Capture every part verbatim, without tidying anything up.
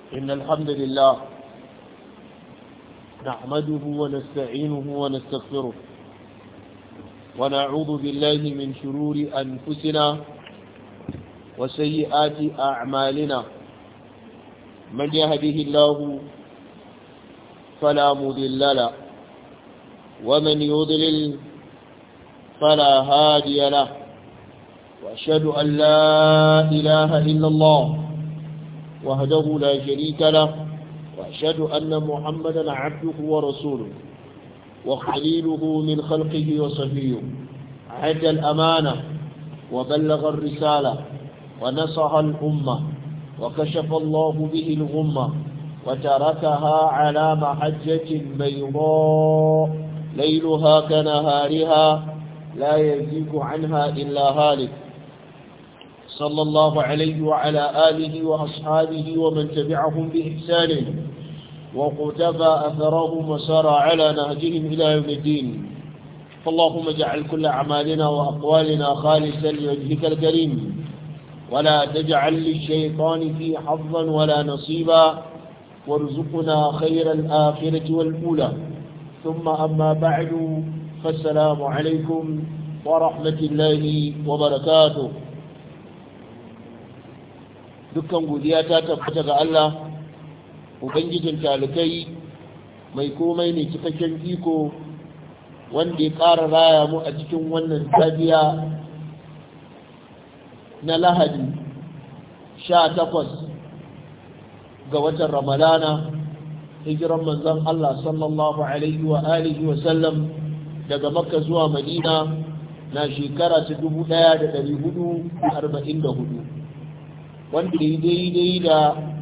إن الحمد لله نحمده ونستعينه ونستغفره ونعوذ بالله من شرور أنفسنا وسيئات أعمالنا من يهده الله فلا مضل له ومن يضلل فلا هادي له وأشهد أن لا إله إلا الله وحده لا شريك له وأشهد أن محمدا عبده ورسوله وخليله من خلقه وصفيه عد الأمانة وبلغ الرسالة ونصح الأمة وكشف الله به الغمة وتركها على محجة بيضاء ليلها كنهارها لا يزيغ عنها إلا هالك صلى الله عليه وعلى آله وأصحابه ومن تبعهم بإحسان وقتفى أثرهم وسار على نهجهم إلى يوم الدين فاللهم اجعل كل أعمالنا وأقوالنا خالصا لوجهك الكريم ولا تجعل للشيطان فيه حظا ولا نصيبا وارزقنا خير الآخرة والأولى ثم أما بعد فالسلام عليكم ورحمة الله وبركاته. dukkan godiya ta tabbata ga Allah ubangijin talikai mai komai ne cikakken iko wanda ya ƙara raya mu a cikin wannan safiya na Lahadi sha takwas ga watan Ramadana hijiran manzon Allah sallallahu alaihi wa alihi wa sallam daga Makka zuwa Madina na shekara ta dubu ɗaya da ɗari hudu da arba'in da hudu wanda ya daidai da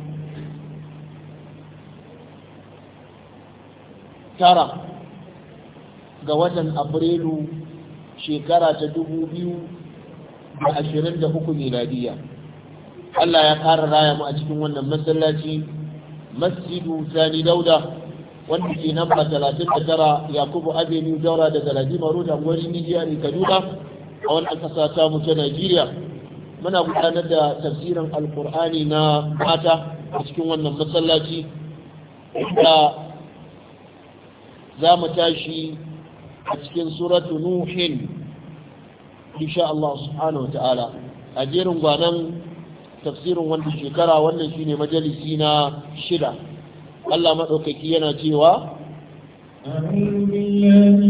tara ga watan Afrilu shekara ta dubu biyu da ashirin da uku miladiya. Allah ya ƙara raya mu a cikin wannan masallaci masjidu Sani Dauda wanda ke namba talatin da tara Yakubu Avenue Daura daga Ladima Road a Gwari Nijiya ne Kaduna a wannan ƙasa ta mu ta Najeriya. Muna gudanar da tafsirin Alƙur'ani na mata a cikin wannan masallaci inda za mu tashi a cikin suratu Nuhin insha Allah subhanahu wa ta'ala a jerin gwanan tafsirin wannan shekara wannan shine majalisi na shida. Allah madaukaki yana cewa a'udhu billahi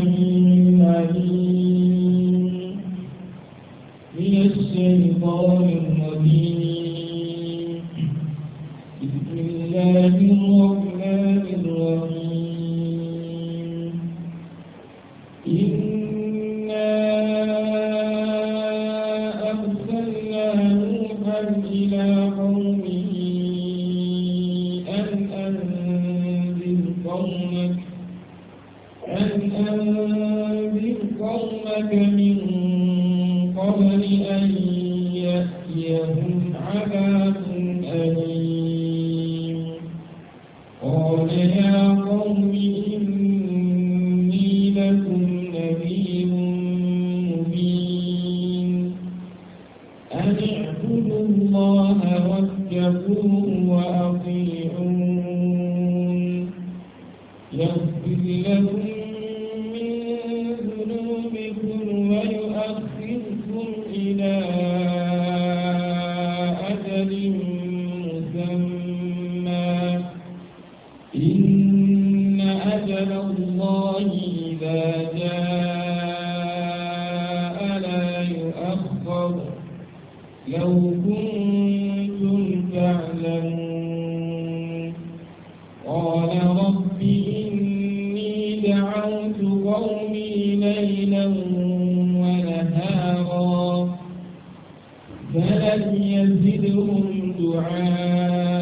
من الشيطان الرجيم بسم الله الرحمن الرحيم إنا أرسلنا نوحا إلى قومه أن أنذر قومك أن أنذر قومك من قبل أن يأتيهم عذاب أليم قال يا قوم إني لكم نذير مبين أن اعبدوا الله واتقوه وأطيعون يغفر لكم إلى أجل مسمى إن أجل الله إذا جاء لا يؤخر لو كنتم تعلمون قال رب إني دعوت قومي ليلا ونهارا فلم يزدهم دعائي